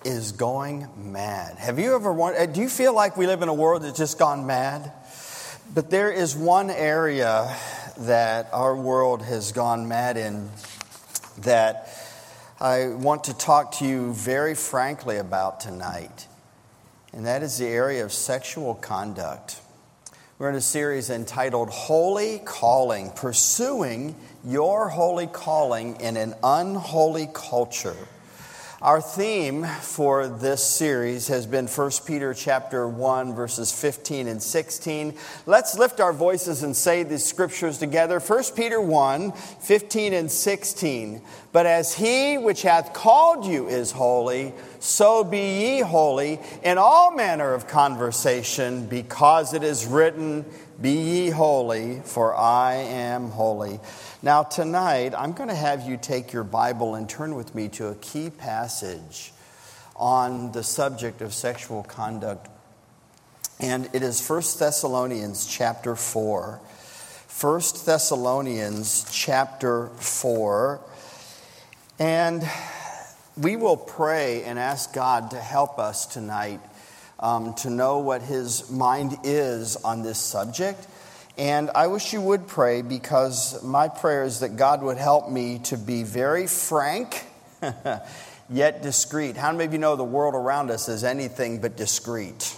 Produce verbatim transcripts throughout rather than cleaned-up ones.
is going mad. Have you ever wondered, do you feel like we live in a world that's just gone mad? But there is one area that our world has gone mad in that I want to talk to you very frankly about tonight. And that is the area of sexual conduct. We're in a series entitled Holy Calling, Pursuing Your Holy Calling in an Unholy Culture. Our theme for this series has been First Peter chapter one, verses fifteen and sixteen. Let's lift our voices and say these scriptures together. First Peter one, fifteen and sixteen. But as he which hath called you is holy, so be ye holy in all manner of conversation, because it is written, Be ye holy, for I am holy. Now tonight, I'm going to have you take your Bible and turn with me to a key passage on the subject of sexual conduct. And it is First Thessalonians chapter four. First Thessalonians chapter four. And we will pray and ask God to help us tonight um, to know what His mind is on this subject. And I wish you would pray, because my prayer is that God would help me to be very frank, yet discreet. How many of you know the world around us is anything but discreet?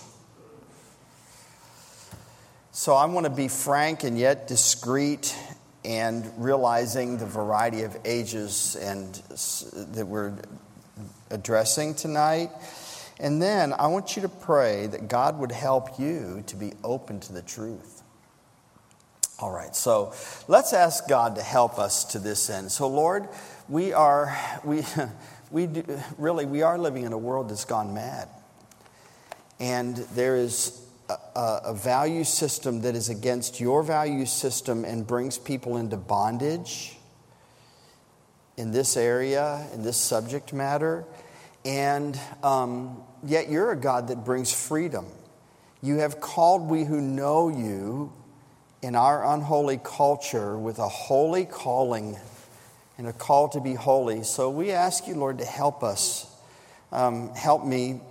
So I want to be frank and yet discreet, and realizing the variety of ages and that we're addressing tonight. And then I want you to pray that God would help you to be open to the truth. All right, so let's ask God to help us to this end. So Lord, we are, we, we do, really, we are living in a world that's gone mad. And there is a, a value system that is against your value system and brings people into bondage in this area, in this subject matter. And um, yet you're a God that brings freedom. You have called we who know you in our unholy culture with a holy calling and a call to be holy. So we ask you, Lord, to help us. Um, help me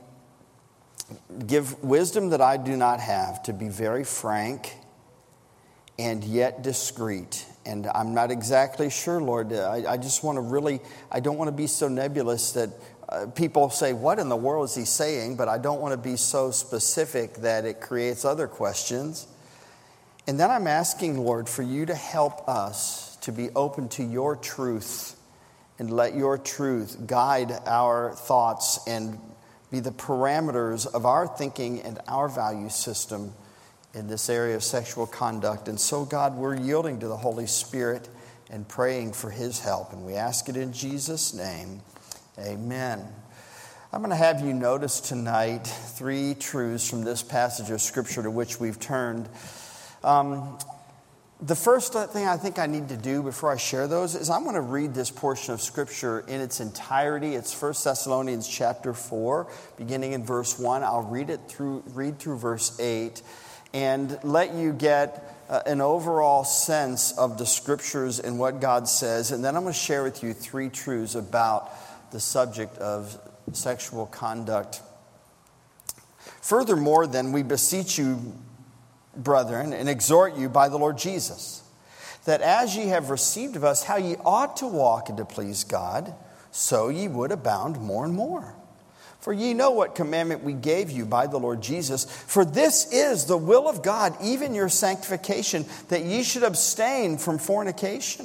give wisdom that I do not have, to be very frank and yet discreet. And I'm not exactly sure, Lord. I, I just want to really, I don't want to be so nebulous that uh, people say, what in the world is he saying? But I don't want to be so specific that it creates other questions. And then I'm asking, Lord, for you to help us to be open to your truth, and let your truth guide our thoughts and be the parameters of our thinking and our value system in this area of sexual conduct. And so, God, we're yielding to the Holy Spirit and praying for His help. And we ask it in Jesus' name. Amen. I'm going to have you notice tonight three truths from this passage of Scripture to which we've turned. Um, the first thing I think I need to do before I share those is I'm going to read this portion of Scripture in its entirety. It's First Thessalonians chapter four, beginning in verse one. I'll read it through, read through verse eight, and let you get uh, an overall sense of the Scriptures and what God says. And then I'm going to share with you three truths about the subject of sexual conduct. Furthermore, then, we beseech you, brethren, and exhort you by the Lord Jesus, that as ye have received of us how ye ought to walk and to please God, so ye would abound more and more. For ye know what commandment we gave you by the Lord Jesus. For this is the will of God, even your sanctification, that ye should abstain from fornication.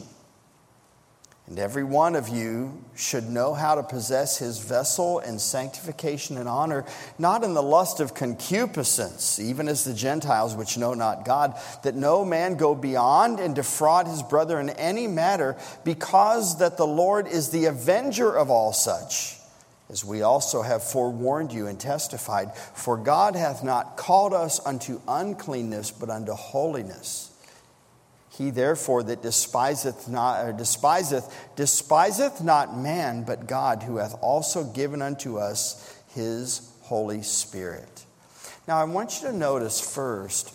And every one of you should know how to possess his vessel in sanctification and honor, not in the lust of concupiscence, even as the Gentiles which know not God, that no man go beyond and defraud his brother in any matter, because that the Lord is the avenger of all such, as we also have forewarned you and testified. For God hath not called us unto uncleanness, but unto holiness. He therefore that despiseth not, or despiseth, despiseth not man, but God, who hath also given unto us His Holy Spirit. Now I want you to notice first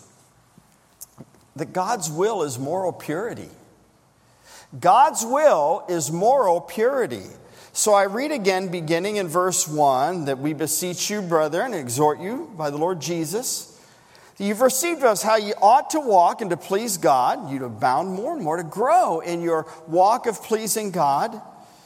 that God's will is moral purity. God's will is moral purity. So I read again, beginning in verse one, that we beseech you, brethren, and exhort you by the Lord Jesus, that you've received us how you ought to walk and to please God, you to abound more and more, to grow in your walk of pleasing God.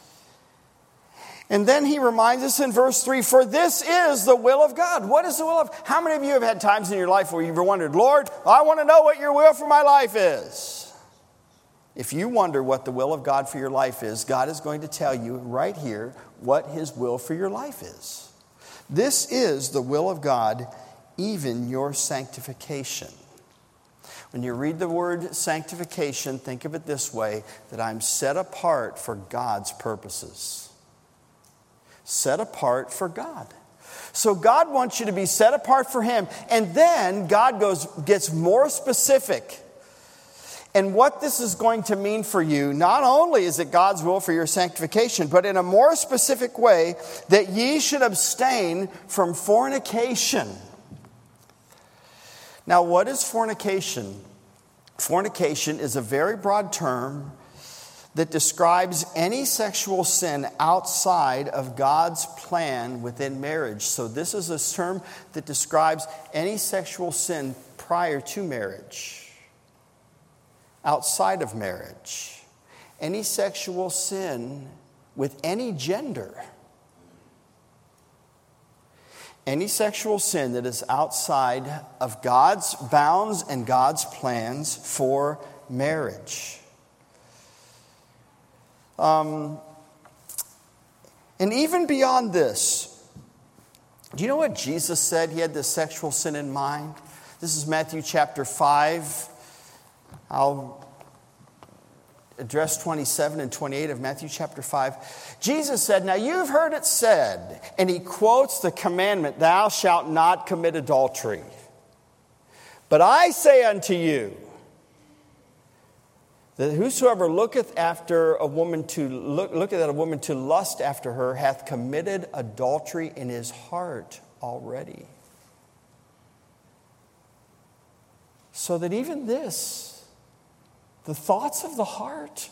And then he reminds us in verse three, for this is the will of God. What is the will of? How many of you have had times in your life where you've wondered, Lord, I want to know what your will for my life is? If you wonder what the will of God for your life is, God is going to tell you right here what his will for your life is. This is the will of God, even your sanctification. When you read the word sanctification, think of it this way, that I'm set apart for God's purposes. Set apart for God. So God wants you to be set apart for him. And then God goes gets more specific. And what this is going to mean for you, not only is it God's will for your sanctification, but in a more specific way, that ye should abstain from fornication. Now, what is fornication? Fornication is a very broad term that describes any sexual sin outside of God's plan within marriage. So this is a term that describes any sexual sin prior to marriage. Outside of marriage, any sexual sin with any gender, any sexual sin that is outside of God's bounds and God's plans for marriage. Um, and even beyond this, do you know what Jesus said? He had this sexual sin in mind. This is Matthew chapter five. I'll address twenty-seven and twenty-eight of Matthew chapter five. Jesus said, now you've heard it said, and he quotes the commandment, thou shalt not commit adultery. But I say unto you, that whosoever looketh after a woman to look, looketh at a woman to lust after her hath committed adultery in his heart already. So that even this, the thoughts of the heart,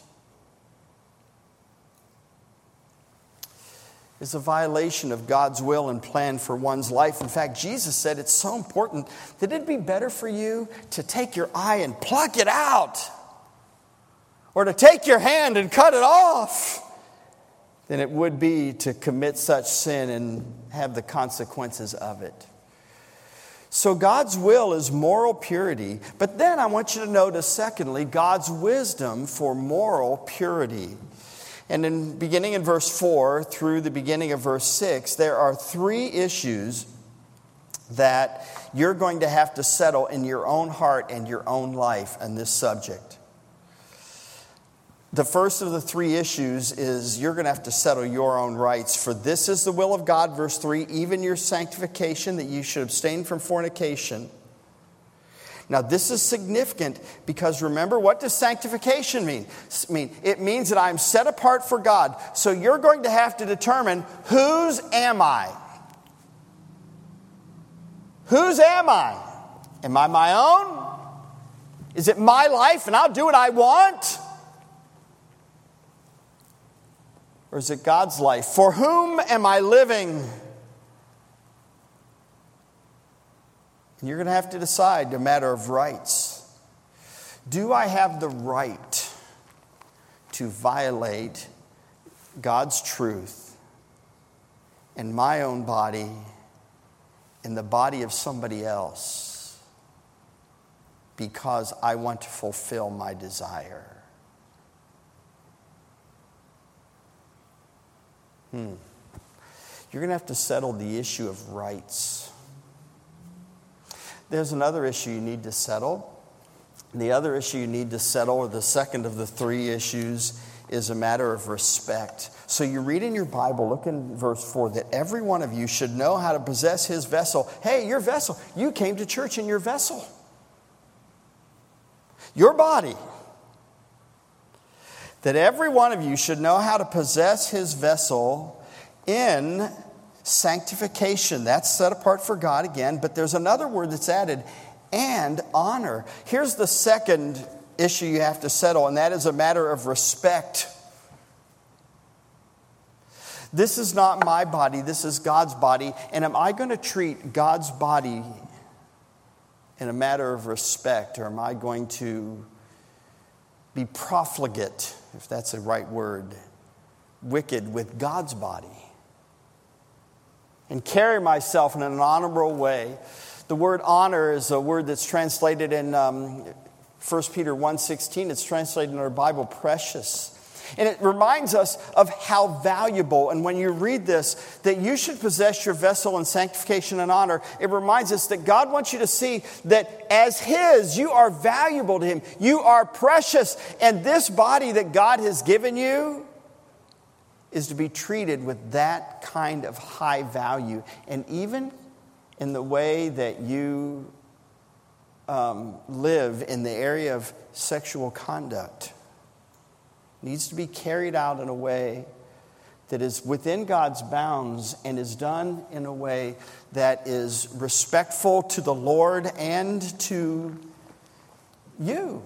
is a violation of God's will and plan for one's life. In fact, Jesus said it's so important that it'd be better for you to take your eye and pluck it out, or to take your hand and cut it off, than it would be to commit such sin and have the consequences of it. So God's will is moral purity. But then I want you to notice, secondly, God's wisdom for moral purity. And in beginning in verse four through the beginning of verse six, there are three issues that you're going to have to settle in your own heart and your own life on this subject. The first of the three issues is you're going to have to settle your own rights. For this is the will of God, verse three, even your sanctification, that you should abstain from fornication. Now this is significant because remember, what does sanctification mean? mean? It means that I'm set apart for God. So you're going to have to determine, whose am I? Whose am I? Am I my own? Is it my life and I'll do what I want? Or is it God's life? For whom am I living? And you're going to have to decide a matter of rights. Do I have the right to violate God's truth in my own body, in the body of somebody else, because I want to fulfill my desire? Hmm. You're going to have to settle the issue of rights. There's another issue you need to settle. The other issue you need to settle, or the second of the three issues, is a matter of respect. So you read in your Bible, look in verse four, that every one of you should know how to possess his vessel. Hey, your vessel. You came to church in your vessel. Your body. That every one of you should know how to possess his vessel in sanctification. That's set apart for God again, but there's another word that's added, and honor. Here's the second issue you have to settle, and that is a matter of respect. This is not my body, this is God's body. And am I going to treat God's body in a matter of respect, or am I going to be profligate, if that's the right word, wicked with God's body, and carry myself in an honorable way? The word honor is a word that's translated in um, First Peter one sixteen. It's translated in our Bible, precious. And it reminds us of how valuable, and when you read this, that you should possess your vessel in sanctification and honor. It reminds us that God wants you to see that as His, you are valuable to Him. You are precious. And this body that God has given you is to be treated with that kind of high value. And even in the way that you um, live in the area of sexual conduct, needs to be carried out in a way that is within God's bounds and is done in a way that is respectful to the Lord and to you.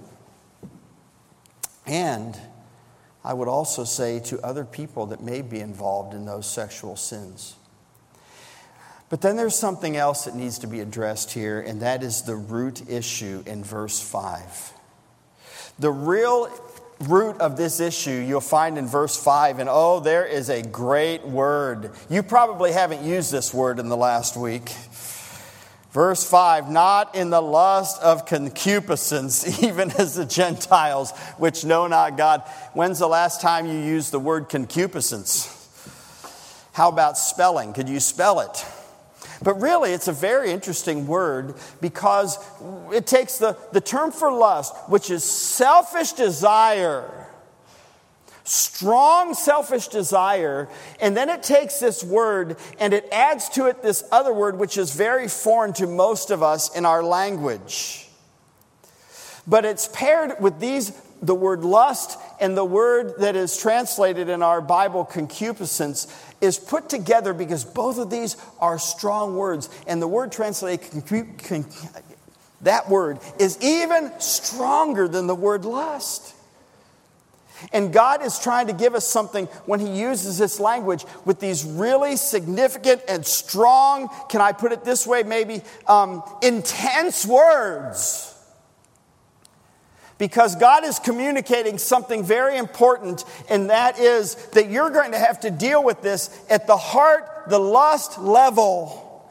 And I would also say to other people that may be involved in those sexual sins. But then there's something else that needs to be addressed here, and that is the root issue in verse five. The real root of this issue you'll find in verse five, and oh, there is a great word. You probably haven't used this word in the last week. Verse five, not in the lust of concupiscence, even as the Gentiles, which know not God. When's the last time you used the word concupiscence? How about spelling? Could you spell it? But really, it's a very interesting word because it takes the, the term for lust, which is selfish desire, strong selfish desire, and then it takes this word and it adds to it this other word, which is very foreign to most of us in our language. But it's paired with these, the word lust and the word that is translated in our Bible, concupiscence, is put together because both of these are strong words. And the word translated, concu- con- that word is even stronger than the word lust. And God is trying to give us something when He uses this language with these really significant and strong, can I put it this way, maybe um, intense words. Because God is communicating something very important, and that is that you're going to have to deal with this at the heart, the lust level.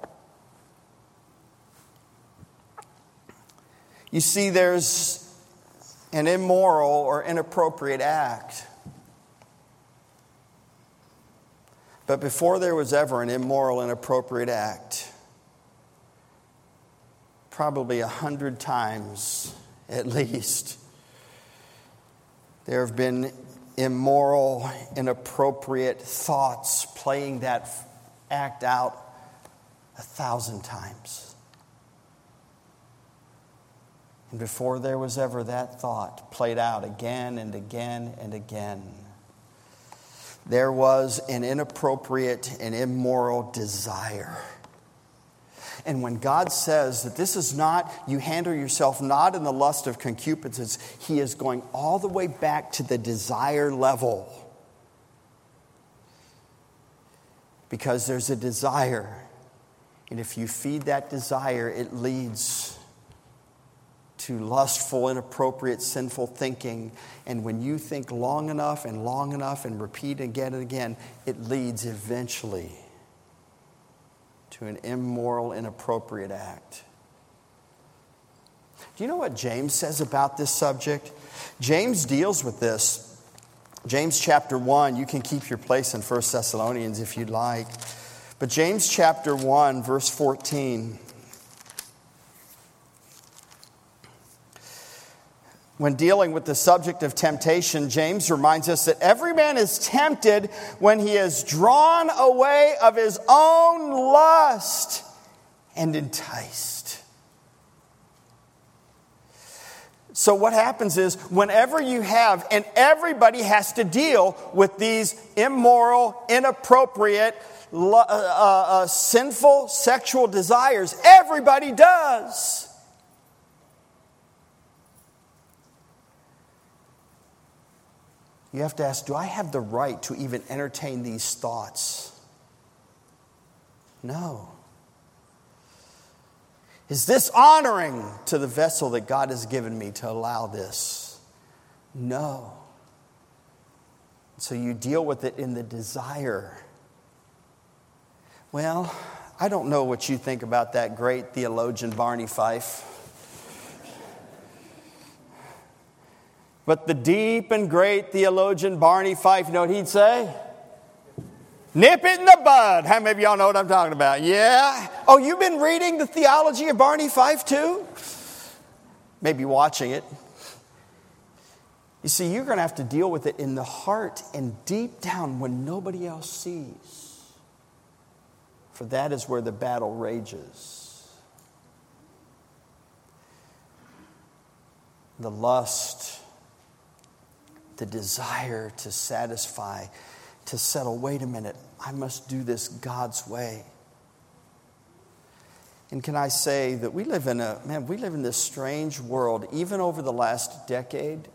You see, there's an immoral or inappropriate act. But before there was ever an immoral, inappropriate act, probably a hundred times at least, there have been immoral, inappropriate thoughts playing that act out a thousand times. And before there was ever that thought played out again and again and again, there was an inappropriate and immoral desire. And when God says that this is not, you handle yourself not in the lust of concupiscence, He is going all the way back to the desire level. Because there's a desire. And if you feed that desire, it leads to lustful, inappropriate, sinful thinking. And when you think long enough and long enough and repeat again and again, it leads eventually to an immoral, inappropriate act. Do you know what James says about this subject? James deals with this. James chapter one, you can keep your place in First Thessalonians if you'd like. But James chapter one, verse fourteen. When dealing with the subject of temptation, James reminds us that every man is tempted when he is drawn away of his own lust and enticed. So what happens is, whenever you have, and everybody has to deal with these immoral, inappropriate, uh, uh, sinful sexual desires. Everybody does. You have to ask, do I have the right to even entertain these thoughts? No. Is this honoring to the vessel that God has given me to allow this? No. So you deal with it in the desire. Well, I don't know what you think about that great theologian Barney Fife. But the deep and great theologian Barney Fife, you know what he'd say? Nip it in the bud. How many of y'all know what I'm talking about? Yeah? Oh, you've been reading the theology of Barney Fife too? Maybe watching it. You see, you're going to have to deal with it in the heart and deep down when nobody else sees. For that is where the battle rages. The lust, the desire to satisfy, to settle, wait a minute, I must do this God's way. And can I say that we live in a, man, we live in this strange world. Even over the last decade,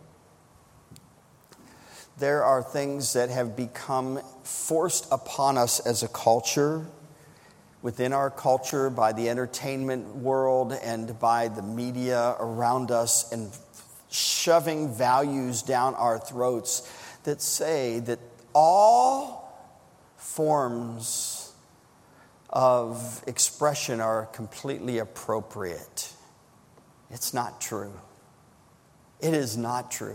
there are things that have become forced upon us as a culture, within our culture, by the entertainment world and by the media around us, and shoving values down our throats that say that all forms of expression are completely appropriate. It's not true. It is not true.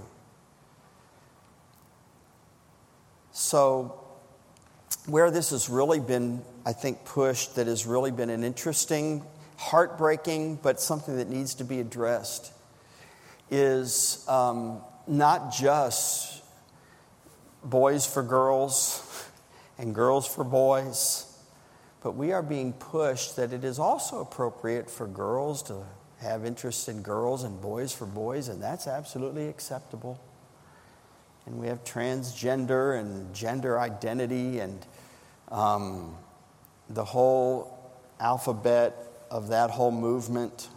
So, where this has really been, I think, pushed, that has really been an interesting, heartbreaking, but something that needs to be addressed, is um, not just boys for girls and girls for boys, but we are being pushed that it is also appropriate for girls to have interest in girls and boys for boys, and that's absolutely acceptable. And we have transgender and gender identity and um, the whole alphabet of that whole movement.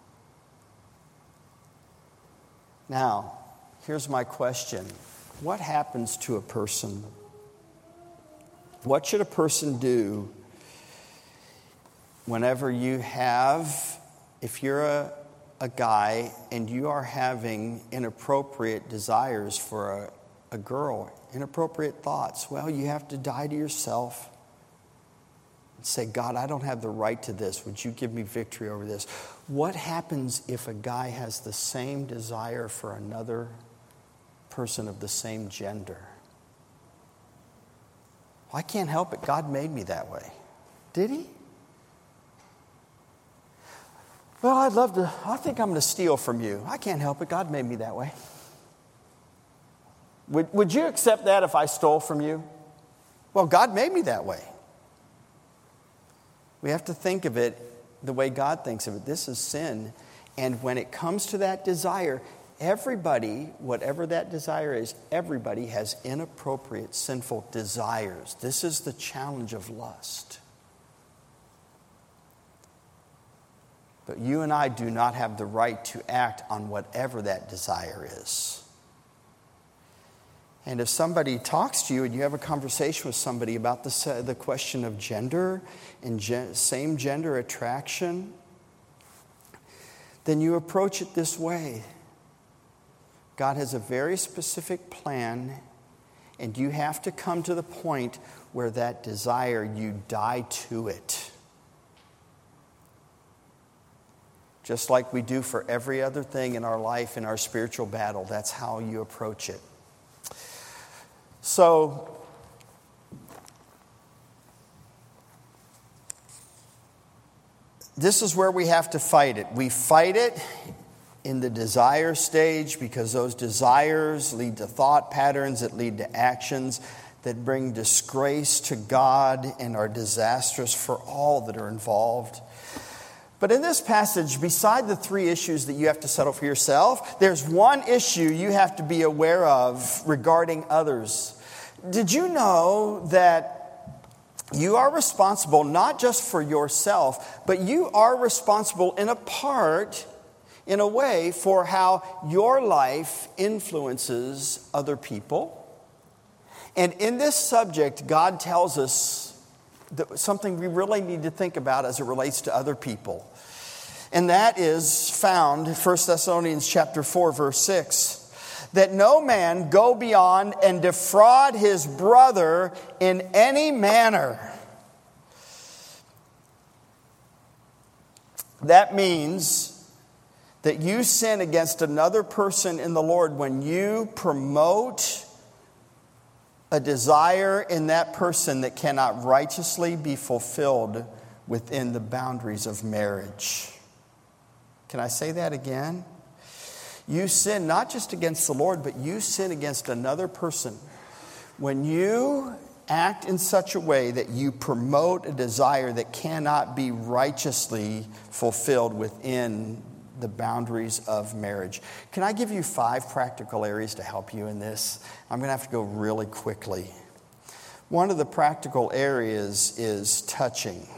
Now, here's my question. What happens to a person? What should a person do whenever you have, if you're a, a guy and you are having inappropriate desires for a, a girl, inappropriate thoughts? Well, you have to die to yourself and say, God, I don't have the right to this. Would you give me victory over this? What happens if a guy has the same desire for another person of the same gender? Well, I can't help it. God made me that way. Did he? Well, I'd love to, I think I'm going to steal from you. I can't help it. God made me that way. Would, would you accept that if I stole from you? Well, God made me that way. We have to think of it the way God thinks of it. This is sin. And when it comes to that desire, everybody, whatever that desire is, everybody has inappropriate, sinful desires. This is the challenge of lust. But you and I do not have the right to act on whatever that desire is. And if somebody talks to you and you have a conversation with somebody about the, the question of gender and gen, same gender attraction, then you approach it this way. God has a very specific plan, and you have to come to the point where that desire, you die to it. Just like we do for every other thing in our life, in our spiritual battle, that's how you approach it. So, this is where we have to fight it. We fight it in the desire stage because those desires lead to thought patterns that lead to actions that bring disgrace to God and are disastrous for all that are involved. But in this passage, beside the three issues that you have to settle for yourself, there's one issue you have to be aware of regarding others. Did you know that you are responsible not just for yourself, but you are responsible in a part, in a way, for how your life influences other people? And in this subject, God tells us that something we really need to think about as it relates to other people. And that is found in First Thessalonians chapter four, verse six. That no man go beyond and defraud his brother in any manner. That means that you sin against another person in the Lord when you promote a desire in that person that cannot righteously be fulfilled within the boundaries of marriage. Can I say that again? You sin not just against the Lord, but you sin against another person when you act in such a way that you promote a desire that cannot be righteously fulfilled within the boundaries of marriage. Can I give you five practical areas to help you in this? I'm going to have to go really quickly. One of the practical areas is touching.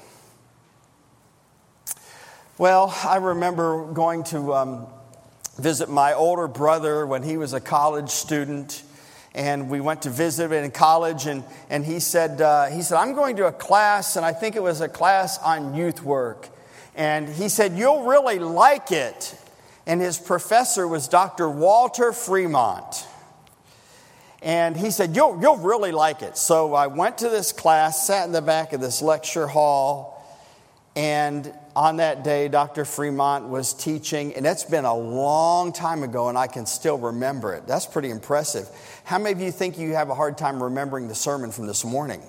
Well, I remember going to um, visit my older brother when he was a college student. And we went to visit him in college, and, and he said, uh, he said, I'm going to a class, and I think it was a class on youth work. And he said, you'll really like it. And his professor was Doctor Walter Fremont. And he said, you'll, you'll really like it. So I went to this class, sat in the back of this lecture hall, and on that day, Doctor Fremont was teaching, and it's been a long time ago, and I can still remember it. That's pretty impressive. How many of you think you have a hard time remembering the sermon from this morning?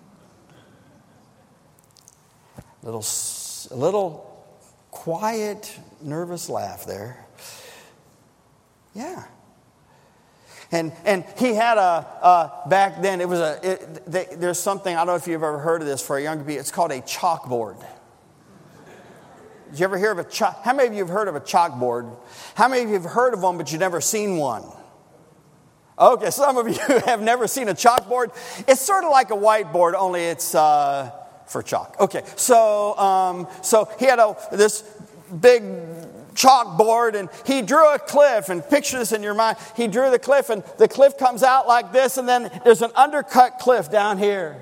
A little, a little quiet, nervous laugh there. Yeah. And and he had a, uh, back then, it was a, it, they, there's something, I don't know if you've ever heard of this for a younger people, it's called a chalkboard. Did you ever hear of a chalk? How many of you have heard of a chalkboard? How many of you have heard of one, but you've never seen one? Okay, some of you have never seen a chalkboard. It's sort of like a whiteboard, only it's uh, for chalk. Okay, so um, so he had a, this big chalkboard, and he drew a cliff, and picture this in your mind. He drew the cliff, and the cliff comes out like this, and then there's an undercut cliff down here.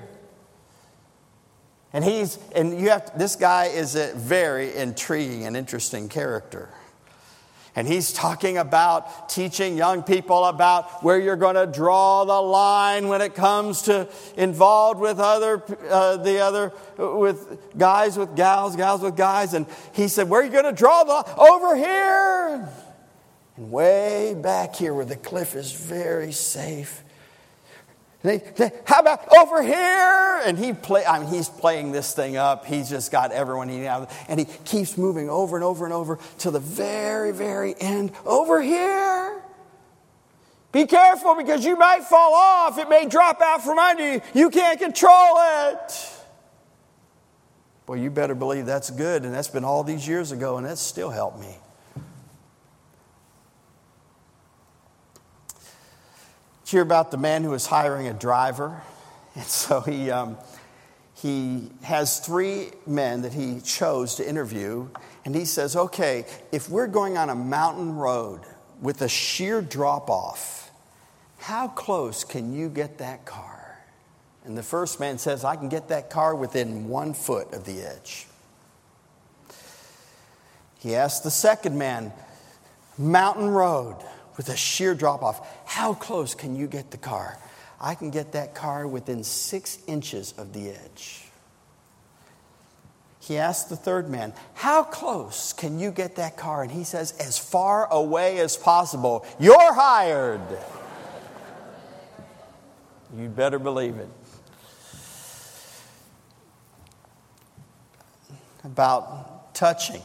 And he's and you have to, this guy is a very intriguing and interesting character. And he's talking about teaching young people about where you're going to draw the line when it comes to involved with other uh, the other with guys with gals, gals with guys. And he said, "Where are you going to draw the over here?" And way back here where the cliff is very safe. They, they, how about over here? And he play. I mean, he's playing this thing up. He's just got everyone he knows, and he keeps moving over and over and over to the very, very end. Over here. Be careful because you might fall off. It may drop out from under you. You can't control it. Well, you better believe that's good, and that's been all these years ago, and that's still helped me. Hear about the man who was hiring a driver, and so he um, he has three men that he chose to interview, and he says, "Okay, if we're going on a mountain road with a sheer drop off, how close can you get that car?" And the first man says, "I can get that car within one foot of the edge." He asked the second man, "Mountain road with a sheer drop-off. How close can you get the car?" "I can get that car within six inches of the edge." He asked the third man, "How close can you get that car?" And he says, "As far away as possible." "You're hired." You'd better believe it. About touching.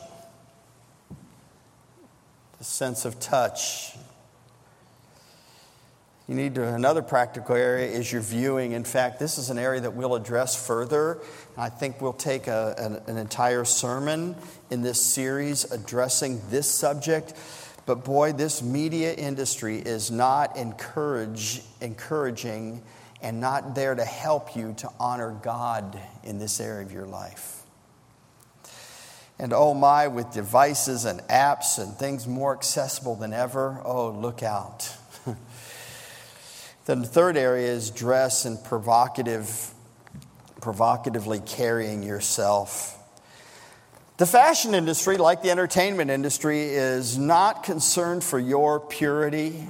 The sense of touch. You need to, another practical area is your viewing. In fact, this is an area that we'll address further. I think we'll take a, an, an entire sermon in this series addressing this subject. But boy, this media industry is not encourage, encouraging and not there to help you to honor God in this area of your life. And oh my, with devices and apps and things more accessible than ever, oh, look out. Then the third area is dress and provocative, provocatively carrying yourself. The fashion industry, like the entertainment industry, is not concerned for your purity.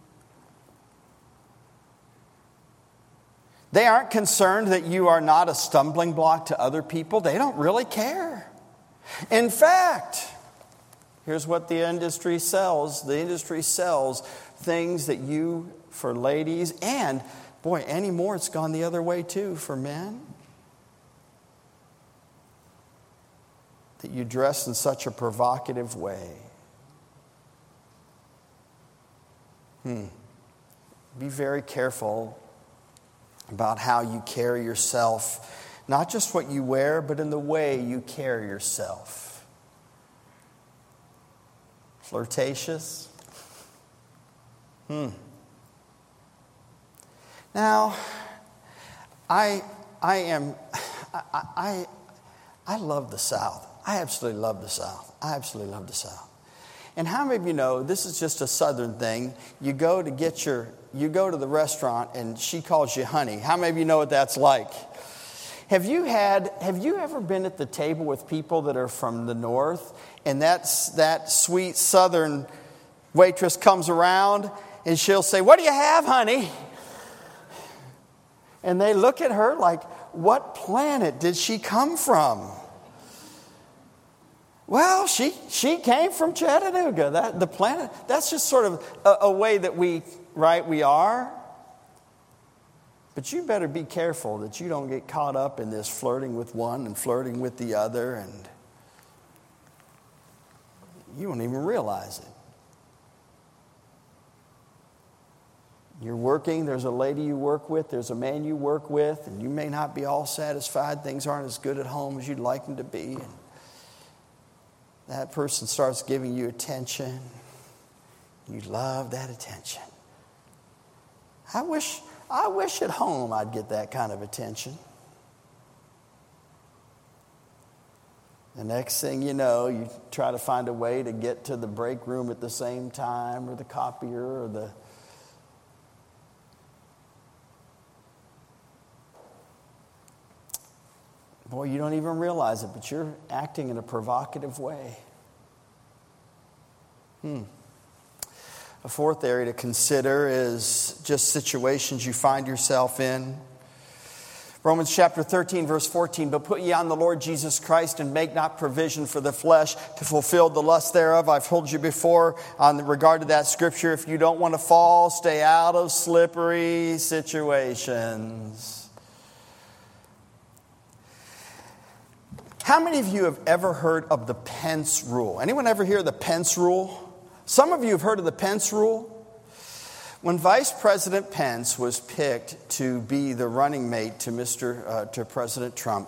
They aren't concerned that you are not a stumbling block to other people. They don't really care. In fact, here's what the industry sells. The industry sells things that you, for ladies, and boy, anymore it's gone the other way too, for men. That you dress in such a provocative way. Hmm. Be very careful about how you carry yourself. Not just what you wear, but in the way you carry yourself. Flirtatious? Hmm. Now, I I am I, I I love the South. I absolutely love the South. I absolutely love the South. And how many of you know this is just a Southern thing? You go to get your you go to the restaurant and she calls you honey. How many of you know what that's like? Have you had have you ever been at the table with people that are from the north, and that's that sweet Southern waitress comes around and she'll say, "What do you have, honey?" And they look at her like, what planet did she come from? Well, she she came from Chattanooga. That the planet. That's just sort of a, a way that we right we are. But you better be careful that you don't get caught up in this flirting with one and flirting with the other, and you won't even realize it. You're working, there's a lady you work with, there's a man you work with, and you may not be all satisfied. Things aren't as good at home as you'd like them to be. And that person starts giving you attention. You love that attention. I wish, I wish at home I'd get that kind of attention. The next thing you know, you try to find a way to get to the break room at the same time, or the copier, or the Boy, you don't even realize it, but you're acting in a provocative way. Hmm. A fourth area to consider is just situations you find yourself in. Romans chapter thirteen, verse fourteen, "But put ye on the Lord Jesus Christ, and make not provision for the flesh to fulfill the lust thereof." I've told you before on regard to that scripture, if you don't want to fall, stay out of slippery situations. How many of you have ever heard of the Pence rule? Anyone ever hear of the Pence rule? Some of you have heard of the Pence rule. When Vice President Pence was picked to be the running mate to Mister Uh, to President Trump,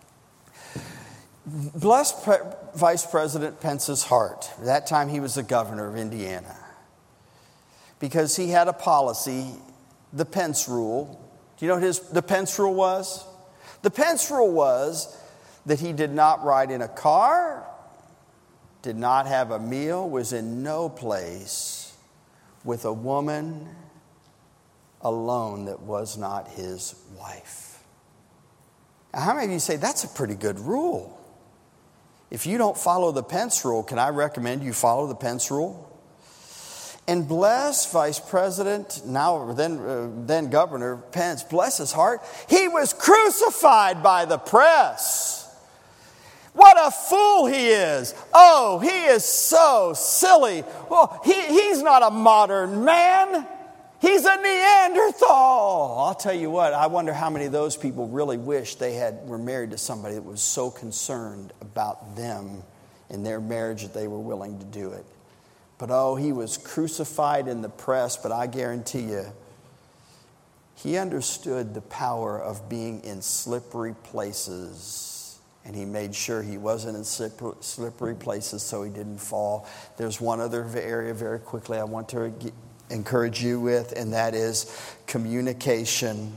bless Pre- Vice President Pence's heart. At that time, he was the governor of Indiana, because he had a policy, the Pence rule. Do you know what his the Pence rule was? The Pence rule was that he did not ride in a car, did not have a meal, was in no place with a woman alone that was not his wife. Now, how many of you say that's a pretty good rule? If you don't follow the Pence rule, can I recommend you follow the Pence rule? And bless Vice President, now then, uh, then Governor Pence, bless his heart, he was crucified by the press. What a fool he is. Oh, he is so silly. Well, he, he's not a modern man. He's a Neanderthal. I'll tell you what, I wonder how many of those people really wish they had were married to somebody that was so concerned about them in their marriage that they were willing to do it. But oh, he was crucified in the press, but I guarantee you, he understood the power of being in slippery places. And he made sure he wasn't in slippery places so he didn't fall. There's one other area very quickly I want to encourage you with, and that is communication.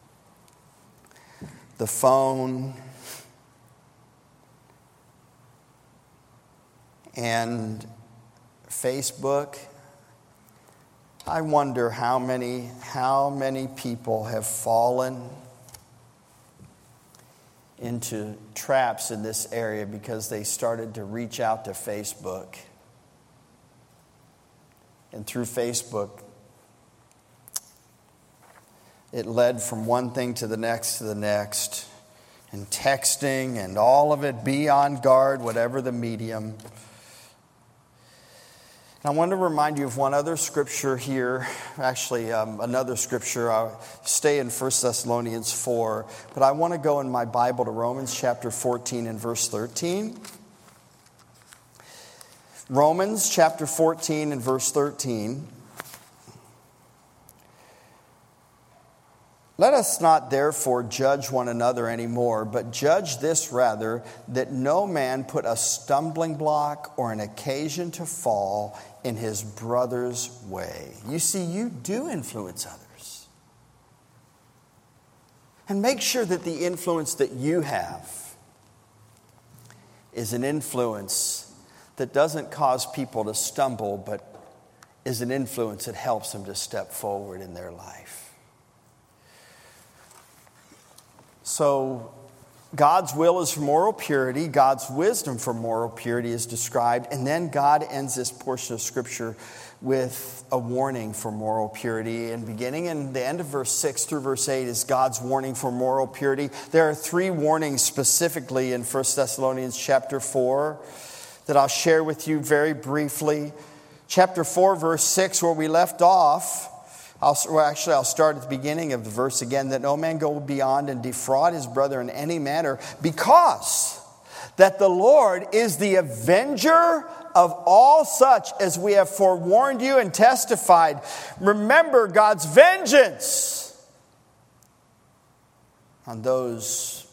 The phone and Facebook I wonder how many, how many people have fallen into traps in this area because they started to reach out to Facebook. And through Facebook, it led from one thing to the next to the next. And texting and all of it, be on guard, whatever the medium. I want to remind you of one other scripture here. Actually, um, another scripture. I'll stay in First Thessalonians four. But I want to go in my Bible to Romans chapter fourteen and verse thirteen. Romans chapter fourteen and verse thirteen. Let us not therefore judge one another anymore, but judge this rather, that no man put a stumbling block or an occasion to fall in his brother's way. You see, you do influence others. And make sure that the influence that you have is an influence that doesn't cause people to stumble, but is an influence that helps them to step forward in their life. So, God's will is for moral purity. God's wisdom for moral purity is described. And then God ends this portion of Scripture with a warning for moral purity. And beginning in the end of verse six through verse eight is God's warning for moral purity. There are three warnings specifically in First Thessalonians chapter four that I'll share with you very briefly. Chapter four, verse six, where we left off. I'll, well, actually, I'll start at the beginning of the verse again. That no man go beyond and defraud his brother in any manner, because that the Lord is the avenger of all such as we have forewarned you and testified. Remember God's vengeance on those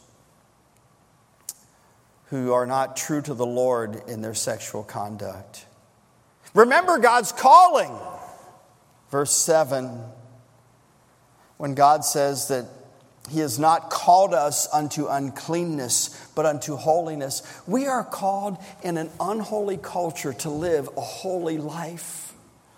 who are not true to the Lord in their sexual conduct. Remember God's calling. Verse seven, when God says that He has not called us unto uncleanness, but unto holiness. We are called in an unholy culture to live a holy life.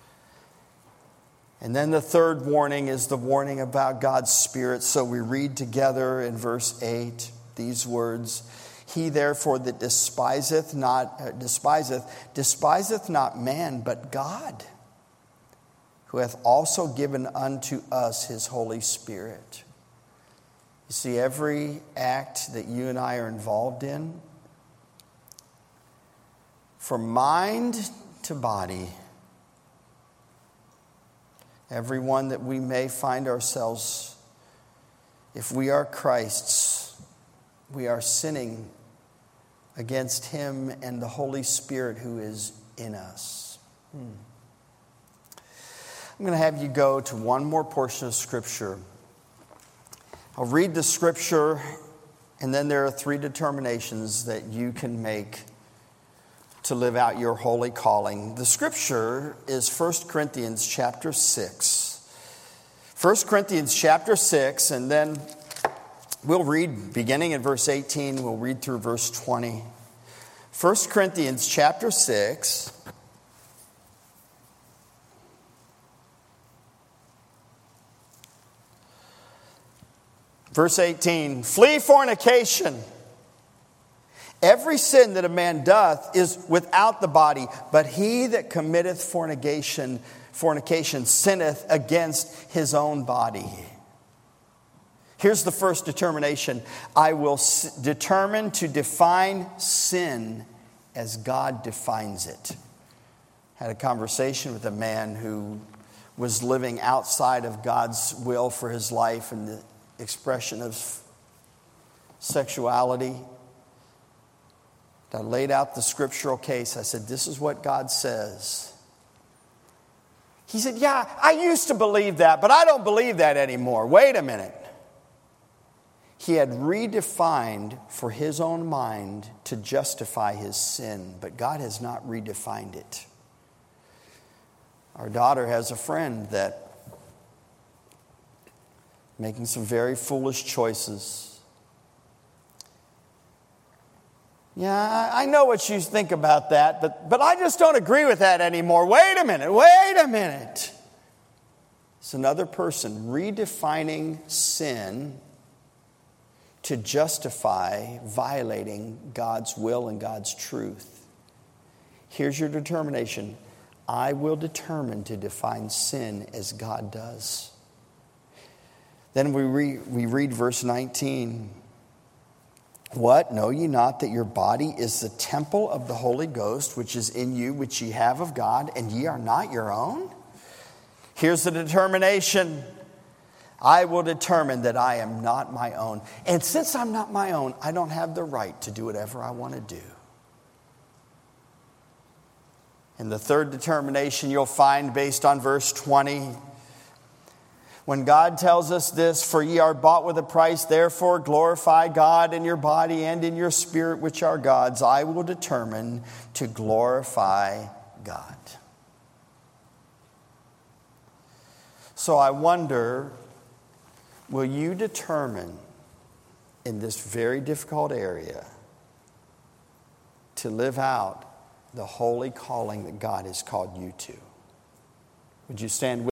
And then the third warning is the warning about God's Spirit. So we read together in verse eight these words. He therefore that despiseth not, uh, despiseth, despiseth not man, but God, who hath also given unto us His Holy Spirit. You see, every act that you and I are involved in, from mind to body, every one that we may find ourselves, if we are Christ's, we are sinning against Him and the Holy Spirit who is in us. Hmm. I'm going to have you go to one more portion of Scripture. I'll read the Scripture, and then there are three determinations that you can make to live out your holy calling. The Scripture is First Corinthians chapter six. First Corinthians chapter six, and then we'll read beginning in verse eighteen, we'll read through verse twenty. First Corinthians chapter six. Verse eighteen, flee fornication. Every sin that a man doth is without the body, but he that committeth fornication, fornication sinneth against his own body. Here's the first determination. I will s- determine to define sin as God defines it. Had a conversation with a man who was living outside of God's will for his life and the expression of sexuality. I laid out the scriptural case. I said, this is what God says. He said, yeah, I used to believe that, but I don't believe that anymore. Wait a minute. He had redefined for his own mind to justify his sin, but God has not redefined it. Our daughter has a friend that making some very foolish choices. Yeah, I know what you think about that, but, but I just don't agree with that anymore. Wait a minute, wait a minute. It's another person redefining sin to justify violating God's will and God's truth. Here's your determination. I will determine to define sin as God does. Then we read, we read verse nineteen. What? Know ye not that your body is the temple of the Holy Ghost, which is in you, which ye have of God, and ye are not your own? Here's the determination. I will determine that I am not my own. And since I'm not my own, I don't have the right to do whatever I want to do. And the third determination you'll find based on verse twenty. When God tells us this, for ye are bought with a price, therefore glorify God in your body and in your spirit, which are God's. I will determine to glorify God. So I wonder, will you determine in this very difficult area to live out the holy calling that God has called you to? Would you stand with